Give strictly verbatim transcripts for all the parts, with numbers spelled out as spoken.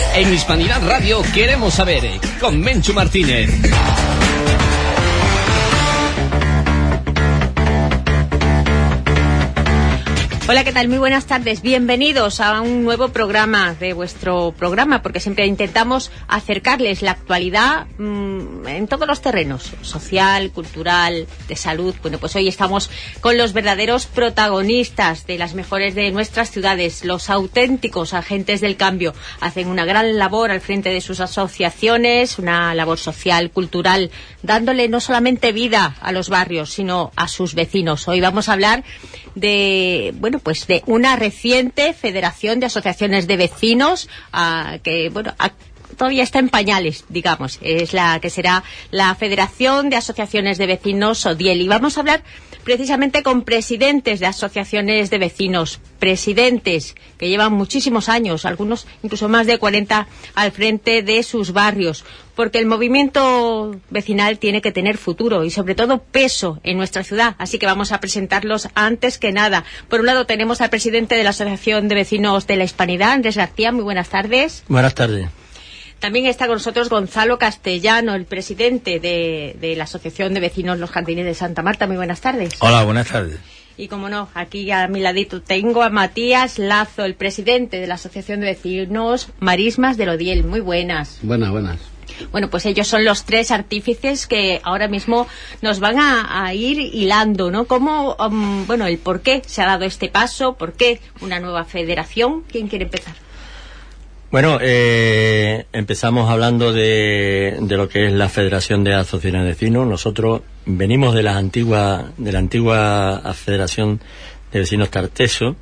En Hispanidad Radio queremos saber, con Menchu Martínez. Hola, ¿qué tal? Muy buenas tardes. Bienvenidos a un nuevo programa de vuestro programa, porque siempre intentamos acercarles la actualidad mmm, en todos los terrenos, social, cultural, de salud. Bueno, pues hoy estamos con los verdaderos protagonistas de las mejores de nuestras ciudades, los auténticos agentes del cambio. Hacen una gran labor al frente de sus asociaciones, una labor social, cultural, dándole no solamente vida a los barrios, sino a sus vecinos. Hoy vamos a hablar de, bueno, pues de una reciente federación de asociaciones de vecinos uh, que, bueno, a, todavía está en pañales, digamos. Es la que será la Federación de Asociaciones de Vecinos, ODIEL. Y vamos a hablar precisamente con presidentes de asociaciones de vecinos, presidentes que llevan muchísimos años, algunos incluso más de cuarenta, al frente de sus barrios, porque el movimiento vecinal tiene que tener futuro y sobre todo peso en nuestra ciudad, así que vamos a presentarlos antes que nada. Por un lado tenemos al presidente de la Asociación de Vecinos de la Hispanidad, Andrés García. Muy buenas tardes. Buenas tardes. También está con nosotros Gonzalo Castellano, el presidente de, de la Asociación de Vecinos Los Jardines de Santa Marta. Muy buenas tardes. Hola, buenas tardes. Y como no, aquí a mi ladito tengo a Matías Lazo, el presidente de la Asociación de Vecinos Marismas del ODIEL. Muy buenas. Buenas, buenas. Bueno, pues ellos son los tres artífices que ahora mismo nos van a, a ir hilando, ¿no? ¿Cómo, um, bueno, el por qué se ha dado este paso? ¿Por qué una nueva federación? ¿Quién quiere empezar? Bueno, eh, empezamos hablando de, de lo que es la Federación de Asociaciones de Vecinos. Nosotros venimos de la antigua, de la antigua Federación de Vecinos Tarteso.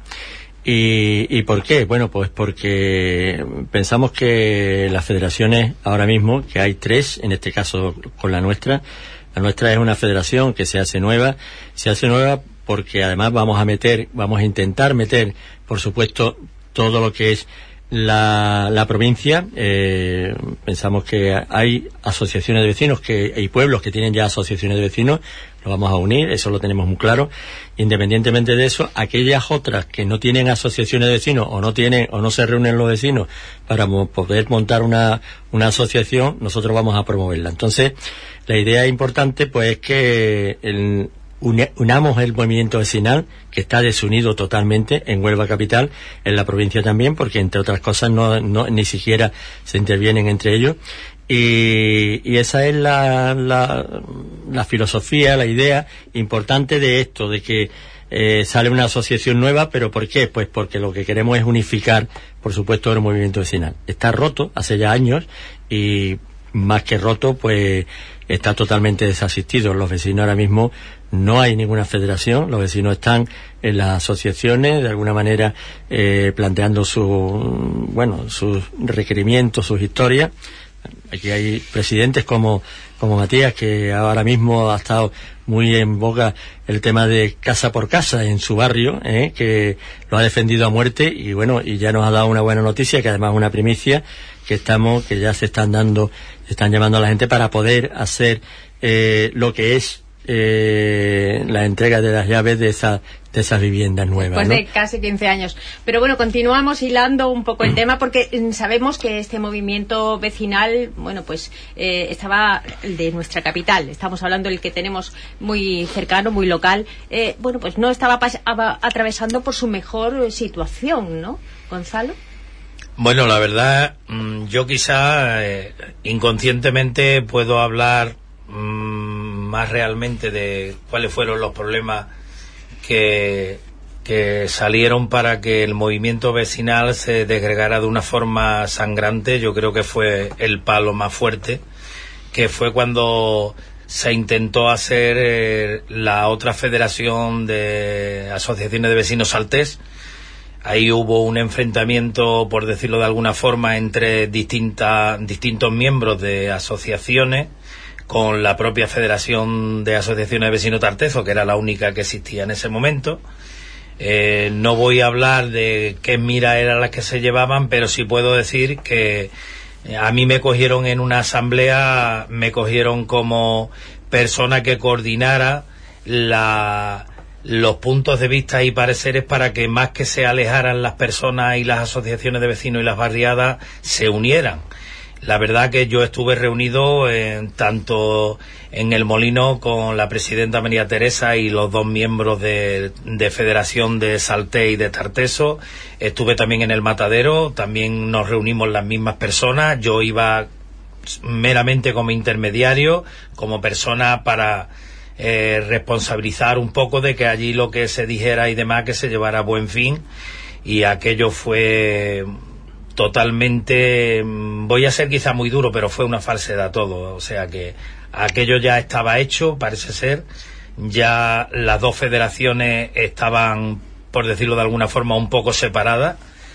¿Y, y por qué? Bueno, pues porque pensamos que las federaciones ahora mismo, que hay tres, en este caso con la nuestra, la nuestra es una federación que se hace nueva, se hace nueva porque además vamos a meter, vamos a intentar meter, por supuesto, todo lo que es La, la provincia. Eh, pensamos que hay asociaciones de vecinos, que hay pueblos que tienen ya asociaciones de vecinos, lo vamos a unir, eso lo tenemos muy claro. Independientemente de eso, aquellas otras que no tienen asociaciones de vecinos o no tienen o no se reúnen los vecinos para mo- poder montar una, una asociación, nosotros vamos a promoverla. Entonces, la idea importante pues es que el unamos el movimiento vecinal, que está desunido totalmente en Huelva capital, en la provincia también, porque entre otras cosas no, no ni siquiera se intervienen entre ellos, y, y esa es la, la, la filosofía, la idea importante de esto, de que eh, sale una asociación nueva. ¿Pero por qué? Pues porque lo que queremos es unificar, por supuesto, el movimiento vecinal. Está roto hace ya años, y más que roto, pues está totalmente desasistido. Los vecinos ahora mismo no hay ninguna federación, los vecinos están en las asociaciones, de alguna manera eh, planteando su, bueno, sus requerimientos, sus historias. Aquí hay presidentes como, como Matías, que ahora mismo ha estado muy en boga el tema de casa por casa en su barrio, ¿eh? que lo ha defendido a muerte, y bueno, y ya nos ha dado una buena noticia, que además es una primicia, que estamos, que ya se están dando, se están llamando a la gente para poder hacer eh, lo que es eh, la entrega de las llaves de esas de esas viviendas nuevas, después ¿no? de casi quince años. Pero bueno, continuamos hilando un poco el tema, porque sabemos que este movimiento vecinal, bueno, pues eh, estaba de nuestra capital, estamos hablando del que tenemos muy cercano, muy local, eh, bueno, pues no estaba pas- atravesando por su mejor situación, ¿no, Gonzalo? Bueno, la verdad, yo quizá eh, inconscientemente puedo hablar mmm, más realmente de cuáles fueron los problemas que, que salieron para que el movimiento vecinal se desgregara de una forma sangrante. Yo creo que fue el palo más fuerte, que fue cuando se intentó hacer eh, la otra federación de asociaciones de vecinos Saltés. Ahí hubo un enfrentamiento, por decirlo de alguna forma, entre distintas, distintos miembros de asociaciones con la propia Federación de Asociaciones de Vecinos Tarteso, que era la única que existía en ese momento. Eh, no voy a hablar de qué miras eran las que se llevaban, pero sí puedo decir que a mí me cogieron en una asamblea, me cogieron como persona que coordinara la los puntos de vista y pareceres para que más que se alejaran las personas y las asociaciones de vecinos y las barriadas se unieran. La verdad que yo estuve reunido en, tanto en El Molino con la presidenta María Teresa y los dos miembros de, de Federación de Salté y de Tarteso. Estuve también en El Matadero, también nos reunimos las mismas personas. Yo iba meramente como intermediario, como persona para eh, responsabilizar un poco de que allí lo que se dijera y demás que se llevara a buen fin, y aquello fue totalmente, voy a ser quizá muy duro, pero fue una falsedad todo. O sea que aquello ya estaba hecho, parece ser, ya las dos federaciones estaban, por decirlo de alguna forma, un poco separadas,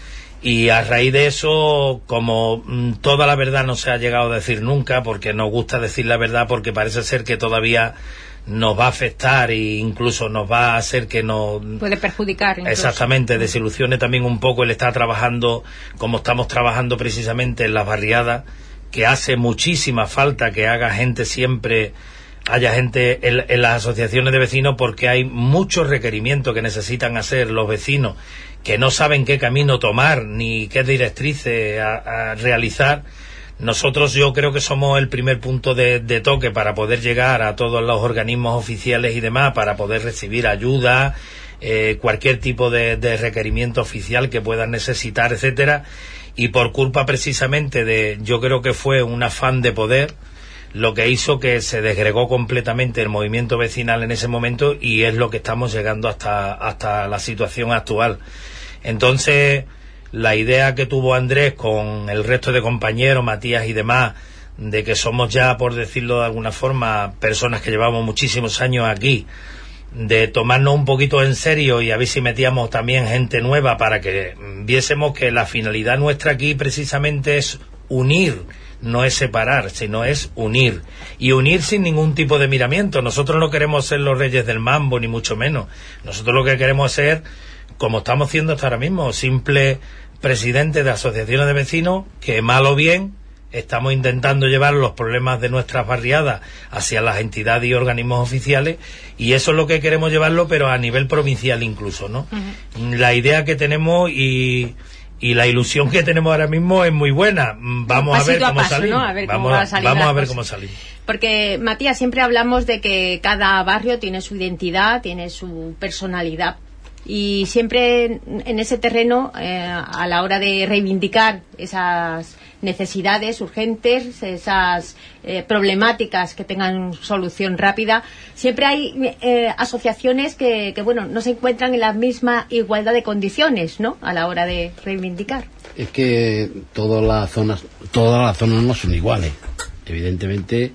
y a raíz de eso, como mm, toda la verdad no se ha llegado a decir nunca, porque nos gusta decir la verdad, porque parece ser que todavía nos va a afectar e incluso nos va a hacer que nos puede perjudicar incluso. Exactamente, desilusione también un poco el estar trabajando como estamos trabajando precisamente en las barriadas, que hace muchísima falta que haga gente siempre, haya gente en, en las asociaciones de vecinos, porque hay muchos requerimientos que necesitan hacer los vecinos que no saben qué camino tomar ni qué directrices a, a realizar. Nosotros yo creo que somos el primer punto de, de toque para poder llegar a todos los organismos oficiales y demás, para poder recibir ayuda, eh, cualquier tipo de, de requerimiento oficial que puedan necesitar, etcétera. Y por culpa precisamente de, yo creo que fue un afán de poder, lo que hizo que se desgregó completamente el movimiento vecinal en ese momento, y es lo que estamos llegando hasta, hasta la situación actual. Entonces, la idea que tuvo Andrés con el resto de compañeros, Matías y demás, de que somos ya, por decirlo de alguna forma, personas que llevamos muchísimos años aquí, de tomarnos un poquito en serio y a ver si metíamos también gente nueva para que viésemos que la finalidad nuestra aquí precisamente es unir, no es separar, sino es unir, y unir sin ningún tipo de miramiento. Nosotros no queremos ser los reyes del mambo, ni mucho menos. Nosotros lo que queremos ser, como estamos haciendo hasta ahora mismo, simple presidente de asociaciones de vecinos que, mal o bien, estamos intentando llevar los problemas de nuestras barriadas hacia las entidades y organismos oficiales, y eso es lo que queremos llevarlo, pero a nivel provincial incluso, ¿no? Uh-huh. La idea que tenemos y, y la ilusión que tenemos ahora mismo es muy buena. Vamos a ver cómo paso, salimos. ¿no? A ver vamos cómo va a salir vamos a ver cosa. cómo salimos. Porque, Matías, siempre hablamos de que cada barrio tiene su identidad, tiene su personalidad. Y siempre en ese terreno, eh, a la hora de reivindicar esas necesidades urgentes, esas eh, problemáticas que tengan solución rápida, siempre hay eh, asociaciones que, que, bueno, no se encuentran en la misma igualdad de condiciones, ¿no?, a la hora de reivindicar. Es que todas las zonas, todas las zonas no son iguales. Evidentemente,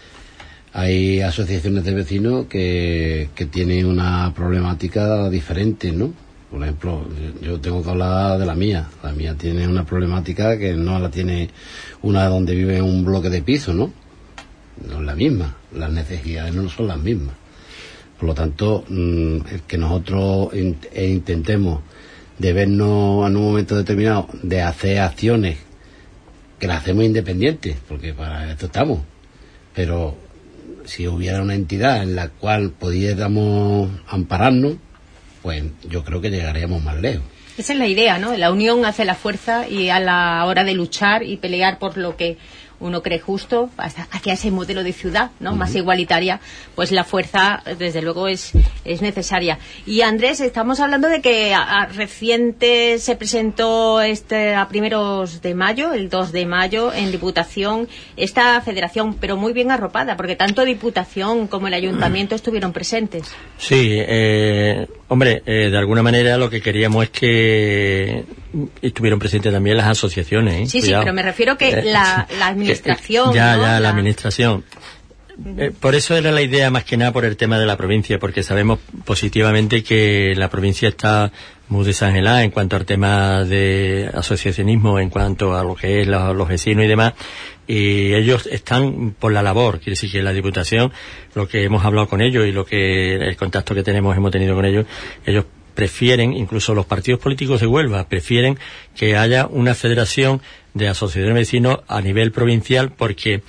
hay asociaciones de vecinos que, que tienen una problemática diferente, ¿no? Por ejemplo, yo tengo que hablar de la mía. La mía tiene una problemática que no la tiene una donde vive en un bloque de piso, ¿no? No es la misma. Las necesidades no son las mismas. Por lo tanto, mmm, el que nosotros in, e intentemos de vernos en un momento determinado, de hacer acciones que las hacemos independientes, porque para esto estamos, pero si hubiera una entidad en la cual pudiéramos ampararnos, pues yo creo que llegaríamos más lejos. Esa es la idea, ¿no? La unión hace la fuerza, y a la hora de luchar y pelear por lo que uno cree justo hacia ese modelo de ciudad, ¿no?, uh-huh, más igualitaria, pues la fuerza desde luego es, es necesaria. Y Andrés, estamos hablando de que a, a reciente se presentó este a primeros de mayo, el dos de mayo, en Diputación, esta federación, pero muy bien arropada, porque tanto Diputación como el Ayuntamiento estuvieron presentes. Sí, eh, hombre, eh, de alguna manera lo que queríamos es que estuvieron presentes también las asociaciones, ¿eh? Sí, Cuidado. Sí, pero me refiero que eh, la, la administración... Ya, ¿no? ya, la, la administración. Uh-huh. Eh, por eso era la idea más que nada por el tema de la provincia, porque sabemos positivamente que la provincia está muy desangelada en cuanto al tema de asociacionismo, en cuanto a lo que es la, los vecinos y demás, y ellos están por la labor. Quiere decir que la Diputación, lo que hemos hablado con ellos y lo que el contacto que tenemos hemos tenido con ellos, ellos prefieren, incluso los partidos políticos de Huelva, prefieren que haya una federación de asociaciones de vecinos a nivel provincial, porque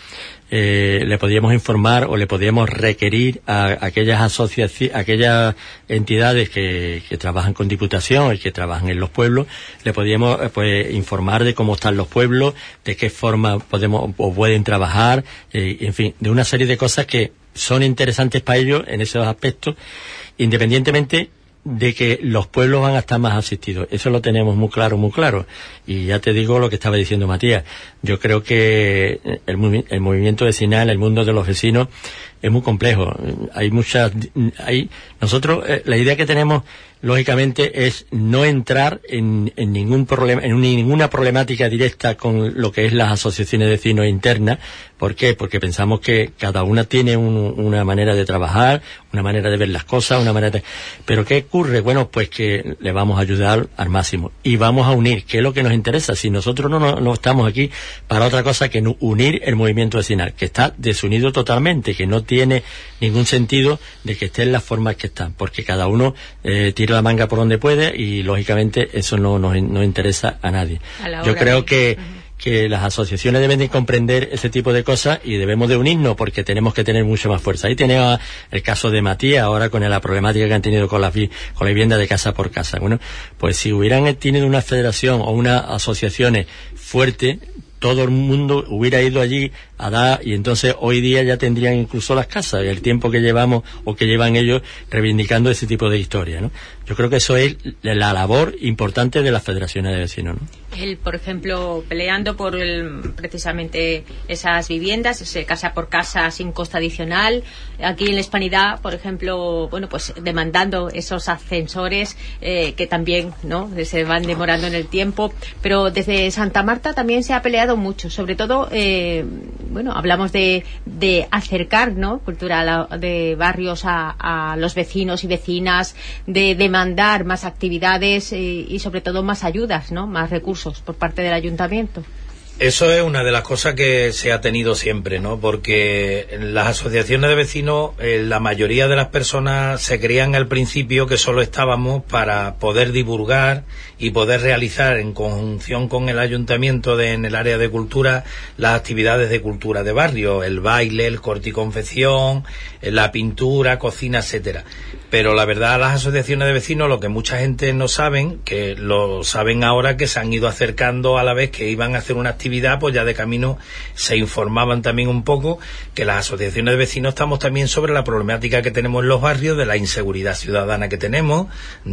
eh, le podíamos informar o le podíamos requerir a, a aquellas asociaciones, aquellas entidades que, que trabajan con Diputación y que trabajan en los pueblos, le podíamos eh, pues informar de cómo están los pueblos, de qué forma podemos o pueden trabajar, eh, en fin, de una serie de cosas que son interesantes para ellos en esos aspectos, independientemente de que los pueblos van a estar más asistidos. Eso lo tenemos muy claro, muy claro. Y ya te digo lo que estaba diciendo Matías. Yo creo que el, movi- el movimiento vecinal, el mundo de los vecinos, es muy complejo. Hay muchas... hay Nosotros, eh, la idea que tenemos, lógicamente, es no entrar en, en ningún problema, en ninguna problemática directa con lo que es las asociaciones de vecinos internas. ¿Por qué? Porque pensamos que cada una tiene un, una manera de trabajar, una manera de ver las cosas, una manera de... Pero ¿qué ocurre? Bueno, pues que le vamos a ayudar al máximo y vamos a unir, que es lo que nos interesa. Si nosotros no, no, no estamos aquí para otra cosa que no, unir el movimiento vecinal, que está desunido totalmente, que no tiene ningún sentido de que esté en las formas que están, porque cada uno eh, tira la manga por donde puede y lógicamente eso no nos no, no interesa a nadie. A Yo creo de... que uh-huh. que las asociaciones deben de comprender ese tipo de cosas y debemos de unirnos porque tenemos que tener mucha más fuerza. Ahí tenemos el caso de Matías ahora con la problemática que han tenido con la, con la vivienda de casa por casa. Bueno, pues si hubieran tenido una federación o una asociación fuerte, todo el mundo hubiera ido allí a dar, y entonces hoy día ya tendrían incluso las casas, el tiempo que llevamos o que llevan ellos reivindicando ese tipo de historia, ¿no? Yo creo que eso es la labor importante de las federaciones de vecinos, ¿no? Él, por ejemplo, peleando por el, precisamente esas viviendas, ese casa por casa sin coste adicional. Aquí en la Hispanidad, por ejemplo, bueno, pues demandando esos ascensores eh, que también, ¿no?, se van demorando en el tiempo. Pero desde Santa Marta también se ha peleado mucho, sobre todo, eh, bueno, hablamos de, de acercar, ¿no?, cultura de barrios a, a los vecinos y vecinas, de demandar más actividades eh, y sobre todo más ayudas, ¿no?, más recursos por parte del ayuntamiento. Eso es una de las cosas que se ha tenido siempre, ¿no? Porque en las asociaciones de vecinos, eh, la mayoría de las personas se creían al principio que solo estábamos para poder divulgar y poder realizar en conjunción con el ayuntamiento de, en el área de cultura, las actividades de cultura de barrio, el baile, el corte y confección, la pintura, cocina, etcétera. Pero la verdad, las asociaciones de vecinos, lo que mucha gente no saben, que lo saben ahora, que se han ido acercando a la vez que iban a hacer una actividad, pues ya de camino se informaban también un poco que las asociaciones de vecinos estamos también sobre la problemática que tenemos en los barrios, de la inseguridad ciudadana que tenemos,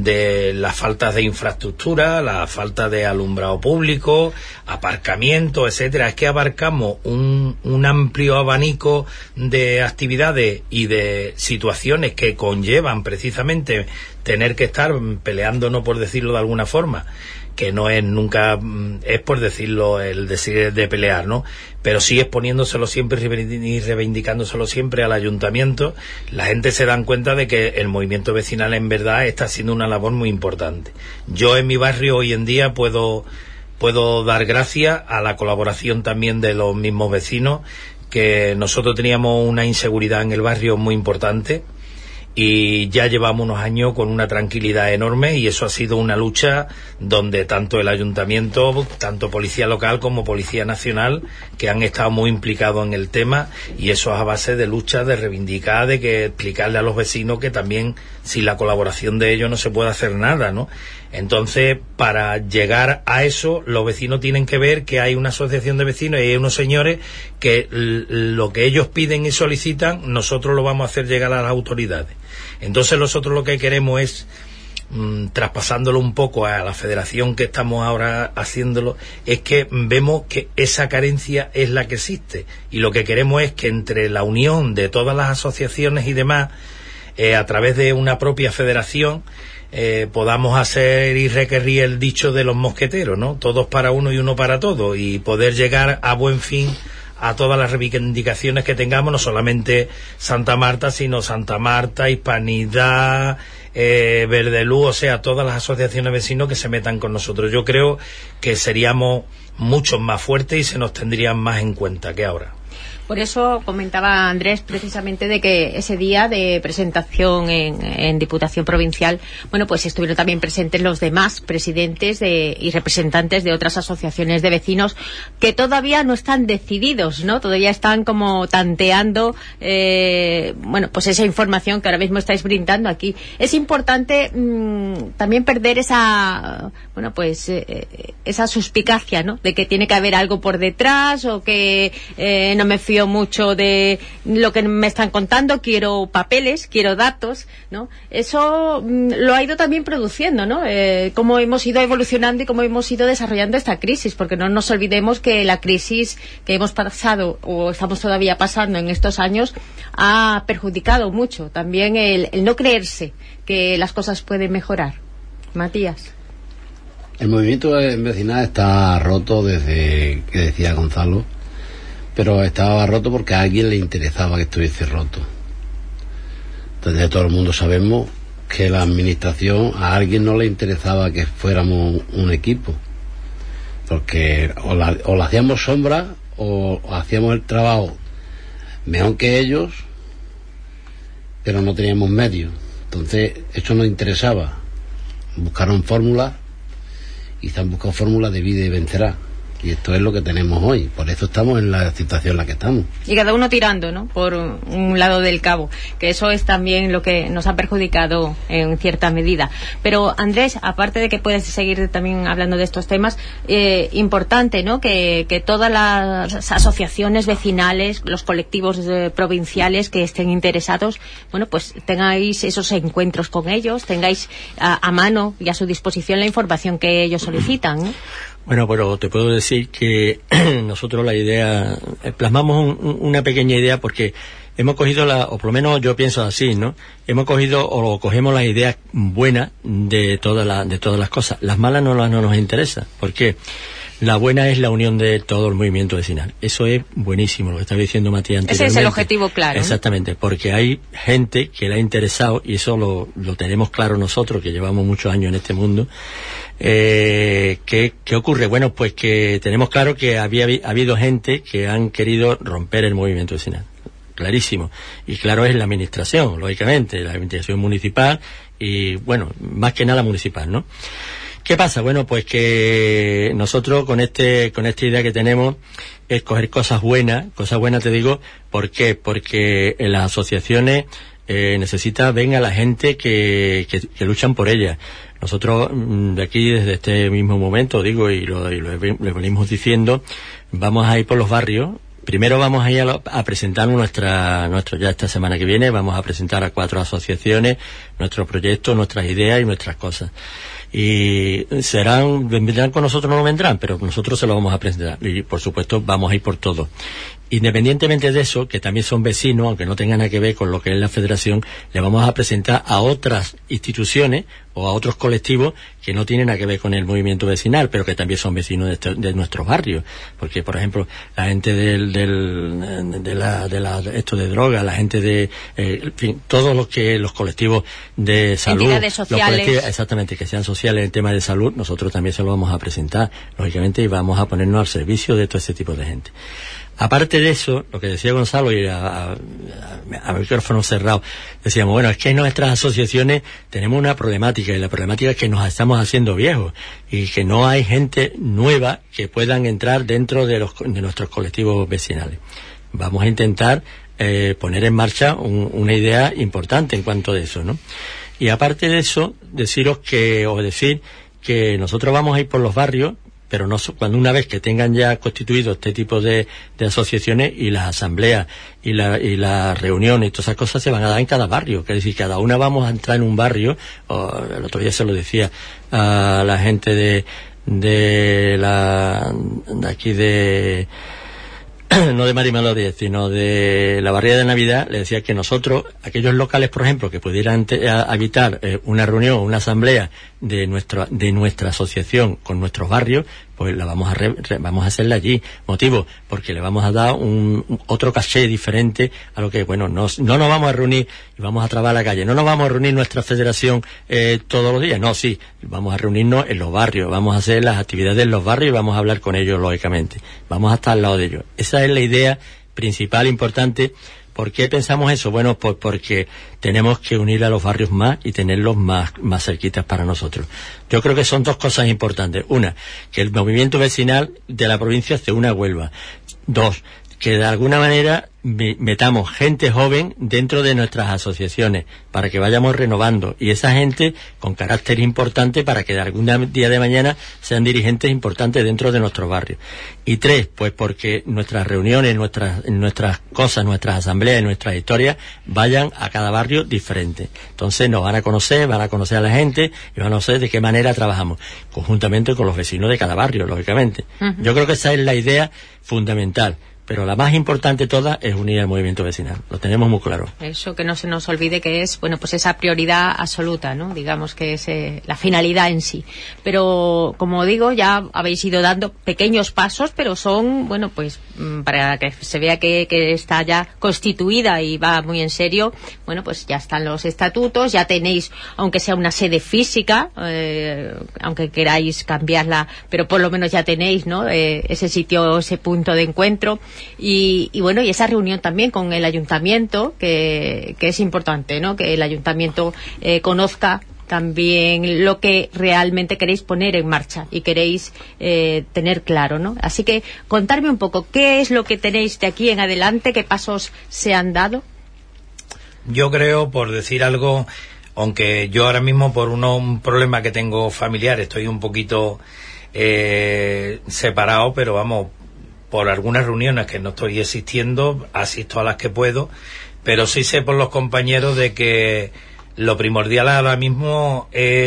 de las faltas de infraestructura, la falta de alumbrado público, aparcamiento, etcétera. Es que abarcamos un, un amplio abanico de actividades y de situaciones que conllevan precisamente tener que estar peleándonos, por decirlo de alguna forma, que no es nunca, es por decirlo, el decir de pelear, ¿no? Pero sí exponiéndoselo siempre y reivindicándoselo siempre al ayuntamiento. La gente se dan cuenta de que el movimiento vecinal en verdad está haciendo una labor muy importante. Yo en mi barrio hoy en día puedo, puedo dar gracias a la colaboración también de los mismos vecinos, que nosotros teníamos una inseguridad en el barrio muy importante, y ya llevamos unos años con una tranquilidad enorme, y eso ha sido una lucha donde tanto el ayuntamiento, tanto policía local como policía nacional, que han estado muy implicados en el tema, y eso es a base de lucha, de reivindicar, de que explicarle a los vecinos que también sin la colaboración de ellos no se puede hacer nada, ¿no? Entonces, para llegar a eso, los vecinos tienen que ver que hay una asociación de vecinos y hay unos señores que l- lo que ellos piden y solicitan, nosotros lo vamos a hacer llegar a las autoridades. Entonces, nosotros lo que queremos es, mmm, traspasándolo un poco a la federación que estamos ahora haciéndolo, es que vemos que esa carencia es la que existe, y lo que queremos es que entre la unión de todas las asociaciones y demás, eh, a través de una propia federación, Eh, podamos hacer y requerir el dicho de los mosqueteros, ¿no? Todos para uno y uno para todos, y poder llegar a buen fin a todas las reivindicaciones que tengamos, no solamente Santa Marta, sino Santa Marta, Hispanidad, eh, Verdeluz, o sea, todas las asociaciones de vecinos que se metan con nosotros. Yo creo que seríamos mucho más fuertes y se nos tendrían más en cuenta que ahora. Por eso comentaba Andrés precisamente de que ese día de presentación en, en Diputación Provincial, bueno, pues estuvieron también presentes los demás presidentes de, y representantes de otras asociaciones de vecinos que todavía no están decididos, ¿no? Todavía están como tanteando, eh, bueno, pues esa información que ahora mismo estáis brindando aquí. Es importante mmm, también perder esa, bueno, pues eh, esa suspicacia, ¿no? De que tiene que haber algo por detrás o que eh, no me fío mucho de lo que me están contando, quiero papeles, quiero datos, ¿no? Eso mmm, lo ha ido también produciendo, ¿no? Eh, cómo hemos ido evolucionando y cómo hemos ido desarrollando esta crisis, porque no nos olvidemos que la crisis que hemos pasado o estamos todavía pasando en estos años ha perjudicado mucho también el, el no creerse que las cosas pueden mejorar. Matías. El movimiento vecinal está roto desde que decía Gonzalo, pero estaba roto porque a alguien le interesaba que estuviese roto. Entonces todo el mundo sabemos que la administración, a alguien no le interesaba que fuéramos un equipo, porque o la, o la hacíamos sombra o, o hacíamos el trabajo mejor que ellos, pero no teníamos medios. Entonces eso nos interesaba. Buscaron fórmulas y se han buscado fórmulas de vida y vencerá. Y esto es lo que tenemos hoy. Por eso estamos en la situación en la que estamos. Y cada uno tirando, ¿no? Por un lado del cabo. Que eso es también lo que nos ha perjudicado en cierta medida. Pero, Andrés, aparte de que puedes seguir también hablando de estos temas, eh, importante, ¿no? Que, que todas las asociaciones vecinales, los colectivos eh, provinciales que estén interesados, bueno, pues tengáis esos encuentros con ellos, tengáis a, a mano y a su disposición la información que ellos solicitan, ¿no? Bueno, pero te puedo decir que nosotros la idea, plasmamos un, una pequeña idea porque hemos cogido la, o por lo menos yo pienso así, ¿no? Hemos cogido o cogemos las ideas buenas de todas la, de todas las cosas. Las malas no, las, no nos interesa. ¿Por qué? La buena es la unión de todo el movimiento vecinal. Eso es buenísimo, lo que estaba diciendo Matías anteriormente. Ese es el objetivo claro. Exactamente, ¿no? Porque hay gente que le ha interesado, y eso lo, lo tenemos claro nosotros, que llevamos muchos años en este mundo. Eh, ¿qué, ¿Qué ocurre? Bueno, pues que tenemos claro que había ha habido gente que han querido romper el movimiento vecinal. Clarísimo. Y claro es la administración, lógicamente, la administración municipal y, bueno, más que nada municipal, ¿no? ¿Qué pasa? Bueno, pues que nosotros con este con esta idea que tenemos es coger cosas buenas, cosas buenas te digo, ¿por qué? Porque en las asociaciones eh, necesita venga la gente que, que, que luchan por ellas. Nosotros de aquí, desde este mismo momento, digo, y lo, y lo, lo venimos diciendo, vamos a ir por los barrios. Primero vamos a ir a, lo, a presentar nuestra, nuestro, ya esta semana que viene, vamos a presentar a cuatro asociaciones nuestros proyectos, nuestras ideas y nuestras cosas. Y serán, vendrán con nosotros, no vendrán, pero nosotros se lo vamos a presentar. Y por supuesto vamos a ir por todo. Independientemente de eso, que también son vecinos, aunque no tengan nada que ver con lo que es la federación, le vamos a presentar a otras instituciones o a otros colectivos que no tienen nada que ver con el movimiento vecinal, pero que también son vecinos de, este, de nuestros barrios. Porque, por ejemplo, la gente del, del, de la, de la, esto de droga, la gente de, eh, en fin, todos los que, los colectivos de salud. Entidades sociales. Los exactamente, que sean sociales en tema de salud, nosotros también se lo vamos a presentar, lógicamente, y vamos a ponernos al servicio de todo ese tipo de gente. Aparte de eso, lo que decía Gonzalo, y a, a, a micrófono cerrado, decíamos, bueno, es que en nuestras asociaciones tenemos una problemática, y la problemática es que nos estamos haciendo viejos, y que no hay gente nueva que puedan entrar dentro de, los, de nuestros colectivos vecinales. Vamos a intentar eh, poner en marcha un, una idea importante en cuanto a eso, ¿no? Y aparte de eso, deciros que, o decir que nosotros vamos a ir por los barrios, pero no cuando una vez que tengan ya constituido este tipo de, de asociaciones y las asambleas y la y las reuniones y todas esas cosas se van a dar en cada barrio, que es decir, cada una vamos a entrar en un barrio, o el otro día se lo decía a la gente de de la de aquí de no de Marimelodie, sino de la barriada de Navidad, le decía que nosotros, aquellos locales, por ejemplo, que pudieran te, a, habitar eh, una reunión, una asamblea de nuestra de nuestra asociación con nuestros barrios, pues la vamos a re, re, vamos a hacerla allí. Motivo, porque le vamos a dar un, un otro caché diferente a lo que, bueno, no, no nos vamos a reunir y vamos a trabajar a la calle, no nos vamos a reunir nuestra federación eh, todos los días, no, sí, vamos a reunirnos en los barrios, vamos a hacer las actividades en los barrios y vamos a hablar con ellos, lógicamente, vamos a estar al lado de ellos. Esa es la idea principal, importante. ¿Por qué pensamos eso? Bueno, pues porque tenemos que unir a los barrios más y tenerlos más, más cerquitas para nosotros. Yo creo que son dos cosas importantes. Una, que el movimiento vecinal de la provincia se una a Huelva. Dos, que de alguna manera metamos gente joven dentro de nuestras asociaciones para que vayamos renovando, y esa gente con carácter importante para que de algún día de mañana sean dirigentes importantes dentro de nuestros barrios. Y tres, pues porque nuestras reuniones, nuestras nuestras cosas, nuestras asambleas, nuestras historias vayan a cada barrio diferente. Entonces nos van a conocer, van a conocer a la gente y van a conocer de qué manera trabajamos, conjuntamente con los vecinos de cada barrio, lógicamente. Uh-huh. Yo creo que esa es la idea fundamental. Pero la más importante de todas es unir al movimiento vecinal. Lo tenemos muy claro. Eso, que no se nos olvide que es, bueno, pues esa prioridad absoluta, ¿no? Digamos que es eh, la finalidad en sí. Pero, como digo, ya habéis ido dando pequeños pasos, pero son, bueno, pues para que se vea que, que está ya constituida y va muy en serio, bueno, pues ya están los estatutos, ya tenéis, aunque sea una sede física, eh, aunque queráis cambiarla, pero por lo menos ya tenéis, ¿no? Eh, ese sitio, ese punto de encuentro. Y, y bueno, y esa reunión también con el ayuntamiento, que, que es importante, ¿no? Que el ayuntamiento eh, conozca también lo que realmente queréis poner en marcha y queréis eh, tener claro, ¿no? Así que contarme un poco, ¿qué es lo que tenéis de aquí en adelante? ¿Qué pasos se han dado? Yo creo, por decir algo, aunque yo ahora mismo por uno, un problema que tengo familiar estoy un poquito eh, separado, pero vamos, por algunas reuniones que no estoy asistiendo, asisto a las que puedo, pero sí sé por los compañeros de que lo primordial ahora mismo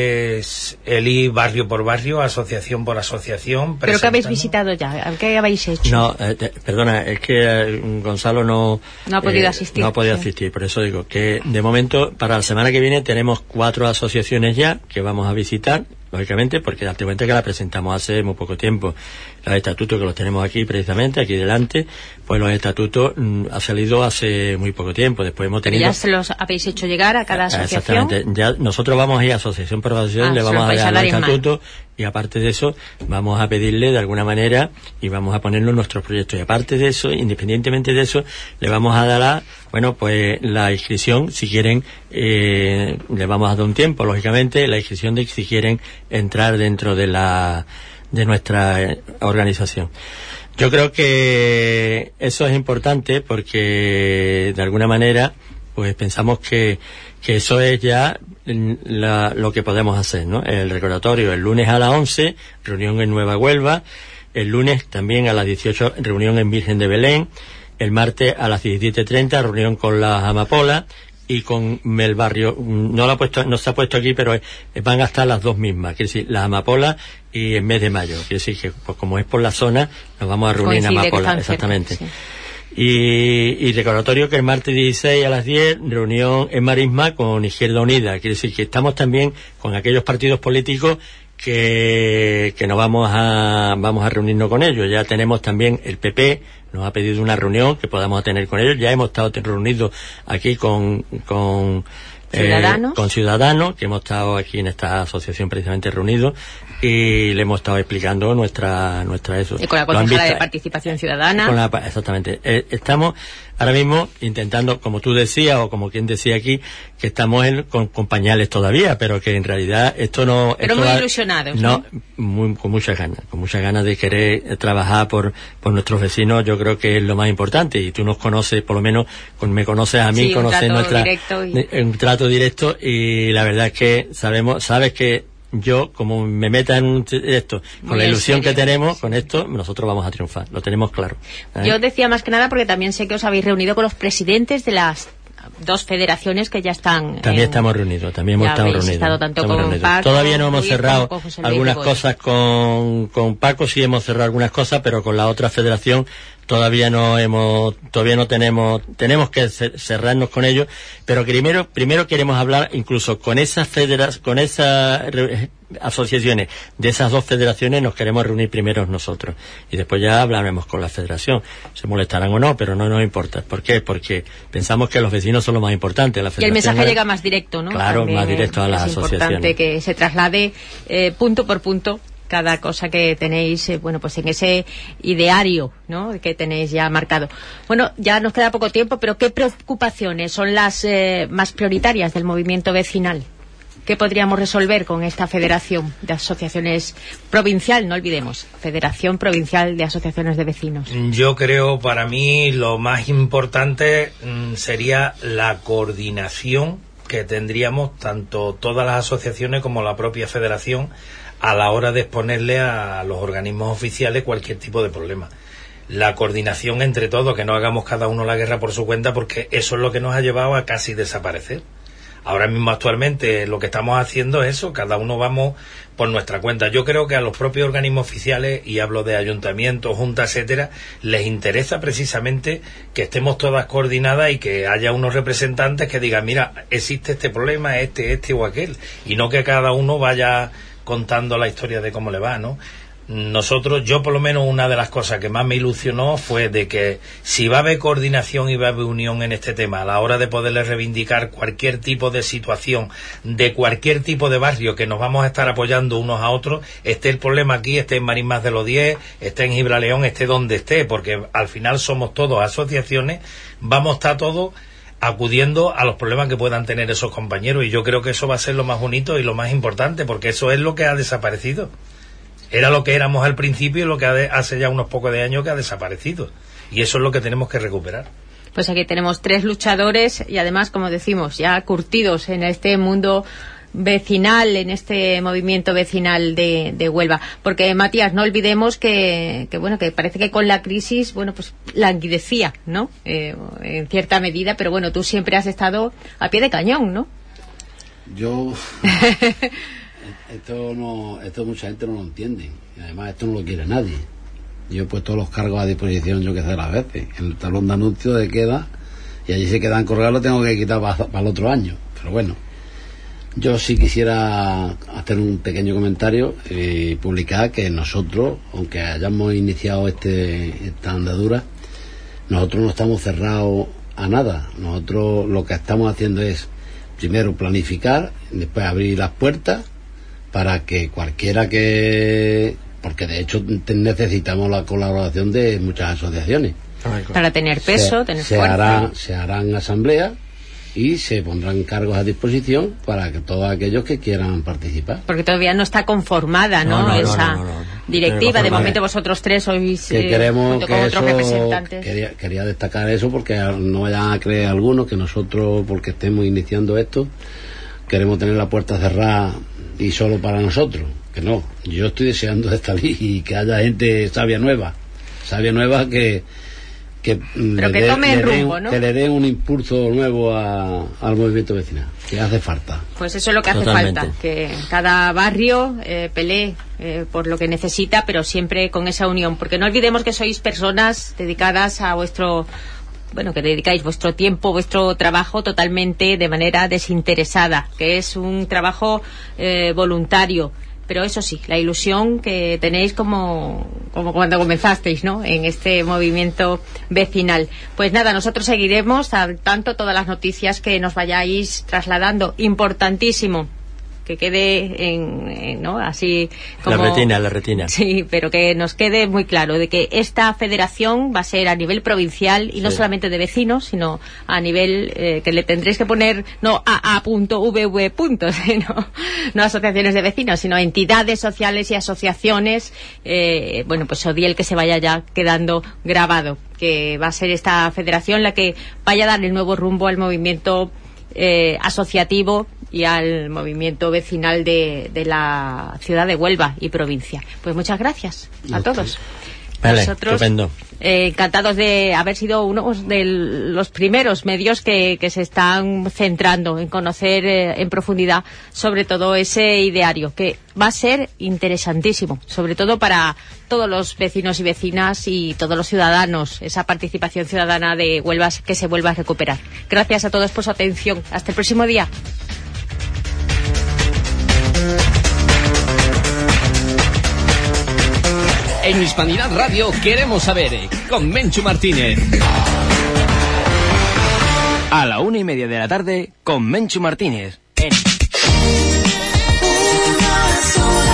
es el ir barrio por barrio, asociación por asociación. ¿Pero qué habéis visitado ya? ¿Qué habéis hecho? No, eh, te, perdona, es que eh, Gonzalo no... No ha podido eh, asistir. No ha podido sí. asistir, por eso digo que de momento, para la semana que viene, tenemos cuatro asociaciones ya que vamos a visitar, lógicamente, porque date cuenta que la presentamos hace muy poco tiempo. Los estatutos, que los tenemos aquí precisamente, aquí delante, pues los estatutos mm, ha salido hace muy poco tiempo. Después hemos tenido... ¿Ya se los habéis hecho llegar a cada asociación? Exactamente. Ya nosotros vamos a ir a asociación por asociación, ah, le vamos a dar los estatutos, y aparte de eso vamos a pedirle de alguna manera y vamos a ponerlo en nuestros proyectos. Y aparte de eso, independientemente de eso, le vamos a dar a, bueno, pues la inscripción, si quieren, eh, le vamos a dar un tiempo, lógicamente, la inscripción de si quieren entrar dentro de la de nuestra organización. Yo creo que eso es importante porque de alguna manera pues pensamos que, que eso es ya la, lo que podemos hacer, ¿no? El recordatorio el lunes a las once, reunión en Nueva Huelva, el lunes también a las dieciocho, reunión en Virgen de Belén, el martes a las diecisiete treinta, reunión con las amapolas, y con el barrio, no lo ha puesto, no se ha puesto aquí, pero van a estar las dos mismas, quiere decir, las amapolas y el mes de mayo, quiere decir que pues, como es por la zona, nos vamos a reunir en amapolas, exactamente. Cerca, sí. Y, y recordatorio que el martes dieciséis a las diez, reunión en Marisma con Izquierda Unida, quiere decir que estamos también con aquellos partidos políticos que, que nos vamos a, vamos a reunirnos con ellos. Ya tenemos también el P P, nos ha pedido una reunión que podamos tener con ellos. Ya hemos estado reunidos aquí con, con, Ciudadanos. Eh, con Ciudadanos, que hemos estado aquí en esta asociación precisamente reunidos, y le hemos estado explicando nuestra, nuestra eso. Y con la concejala de Participación Ciudadana. Con la, exactamente. Eh, estamos ahora mismo intentando, como tú decías, o como quien decía aquí, que estamos en, con, con pañales todavía, pero que en realidad esto no... Pero esto muy va, ilusionados, ¿no? No, muy, con muchas ganas, con muchas ganas de querer trabajar por, por nuestros vecinos. Yo creo que es lo más importante, y tú nos conoces, por lo menos con, me conoces a mí, sí, conoces nuestra... Directo y... un trato directo, y la verdad es que sabemos, sabes que yo, como me meta en esto, con Muy la ilusión que tenemos, con esto, nosotros vamos a triunfar, lo tenemos claro. ¿Eh? Yo decía más que nada porque también sé que os habéis reunido con los presidentes de las dos federaciones que ya están... También en... estamos reunidos, también hemos estado reunidos. Estado tanto estamos con reunidos. Paco, Todavía no hemos cerrado con, con algunas cosas con, con Paco, sí hemos cerrado algunas cosas, pero con la otra federación todavía no hemos, todavía no tenemos, tenemos que cerrarnos con ellos, pero primero, primero queremos hablar incluso con esas federas, con esas asociaciones de esas dos federaciones, nos queremos reunir primero nosotros, y después ya hablaremos con la federación, se molestarán o no, pero no nos importa. ¿Por qué? Porque pensamos que los vecinos son lo más importante. La y el mensaje es, llega más directo, ¿no? Claro, También más directo a las asociaciones. Es importante que se traslade eh, punto por punto cada cosa que tenéis, eh, bueno, pues en ese ideario, ¿no?, que tenéis ya marcado. Bueno, ya nos queda poco tiempo, pero ¿qué preocupaciones son las eh, más prioritarias del movimiento vecinal? ¿Qué podríamos resolver con esta Federación de Asociaciones Provincial? No olvidemos, Federación Provincial de Asociaciones de Vecinos. Yo creo, para mí, lo más importante mmm, sería la coordinación que tendríamos tanto todas las asociaciones como la propia Federación a la hora de exponerle a los organismos oficiales cualquier tipo de problema. La coordinación entre todos, que no hagamos cada uno la guerra por su cuenta, porque eso es lo que nos ha llevado a casi desaparecer. Ahora mismo, actualmente, lo que estamos haciendo es eso, cada uno vamos por nuestra cuenta. Yo creo que a los propios organismos oficiales, y hablo de ayuntamientos, juntas, etcétera, les interesa precisamente que estemos todas coordinadas y que haya unos representantes que digan, mira, existe este problema, este, este o aquel, y no que cada uno vaya contando la historia de cómo le va, ¿no? Nosotros, yo por lo menos, una de las cosas que más me ilusionó fue de que si va a haber coordinación y va a haber unión en este tema a la hora de poderle reivindicar cualquier tipo de situación de cualquier tipo de barrio que nos vamos a estar apoyando unos a otros, esté el problema aquí, esté en Marín Más de los diez, esté en Gibraleón, esté donde esté, porque al final somos todos asociaciones, vamos a estar todos acudiendo a los problemas que puedan tener esos compañeros, y yo creo que eso va a ser lo más bonito y lo más importante, porque eso es lo que ha desaparecido. Era lo que éramos al principio y lo que hace ya unos pocos de años que ha desaparecido. Y eso es lo que tenemos que recuperar. Pues aquí tenemos tres luchadores y además, como decimos, ya curtidos en este mundo vecinal, en este movimiento vecinal de, de Huelva. Porque, Matías, no olvidemos que, que, bueno, que parece que con la crisis, bueno, pues languidecía, ¿no? Eh, en cierta medida, pero bueno, tú siempre has estado a pie de cañón, ¿no? Yo... Esto no, esto mucha gente no lo entiende, y además esto no lo quiere nadie. Yo he puesto los cargos a disposición, yo que sé, las veces, en el talón de anuncio de queda, y allí se quedan colgados, lo tengo que quitar para, para el otro año. Pero bueno, yo sí quisiera hacer un pequeño comentario y publicar que nosotros, aunque hayamos iniciado este esta andadura, nosotros no estamos cerrados a nada. Nosotros lo que estamos haciendo es, primero, planificar, después abrir las puertas, para que cualquiera que... porque de hecho necesitamos la colaboración de muchas asociaciones. Para tener peso, se, tener se fuerza. Hará, se harán asambleas y se pondrán cargos a disposición para que todos aquellos que quieran participar. Porque todavía no está conformada, ¿no? no, no esa no, no, no, no. directiva. De momento vosotros tres sois que eh, queremos junto que con otros eso, representantes. Quería, quería destacar eso porque no vayan a creer algunos que nosotros, porque estemos iniciando esto, queremos tener la puerta cerrada y solo para nosotros, que no. Yo estoy deseando estar ahí y que haya gente sabia nueva, sabia nueva que que, Pero le, que tome le rumbo, den, ¿no? que le den un impulso nuevo a, al movimiento vecinal, que hace falta. Pues eso es lo que hace Totalmente. falta, que cada barrio eh, pelee eh, por lo que necesita, pero siempre con esa unión, porque no olvidemos que sois personas dedicadas a vuestro... bueno, que dedicáis vuestro tiempo, vuestro trabajo totalmente de manera desinteresada, que es un trabajo eh, voluntario, pero eso sí, la ilusión que tenéis como, como cuando comenzasteis, ¿no?, en este movimiento vecinal. Pues nada, nosotros seguiremos al tanto todas las noticias que nos vayáis trasladando. Importantísimo que quede en, en ¿no?, así como... La retina, la retina. Sí, pero que nos quede muy claro de que esta federación va a ser a nivel provincial y no Sí. solamente de vecinos, sino a nivel eh, que le tendréis que poner no a punto v v punto, sino no asociaciones de vecinos, sino entidades sociales y asociaciones. Eh, bueno, pues Odiel, que se vaya ya quedando grabado, que va a ser esta federación la que vaya a dar el nuevo rumbo al movimiento eh, asociativo y al movimiento vecinal de, de la ciudad de Huelva y provincia. Pues muchas gracias a Ok. todos. Vale, Nosotros estupendo. eh, encantados de haber sido uno de los primeros medios que, que se están centrando en conocer eh, en profundidad sobre todo ese ideario, que va a ser interesantísimo, sobre todo para todos los vecinos y vecinas y todos los ciudadanos, esa participación ciudadana de Huelva que se vuelva a recuperar. Gracias a todos por su atención. Hasta el próximo día. En Hispanidad Radio queremos saber, con Menchu Martínez. A la una y media de la tarde con Menchu Martínez. En... Una sola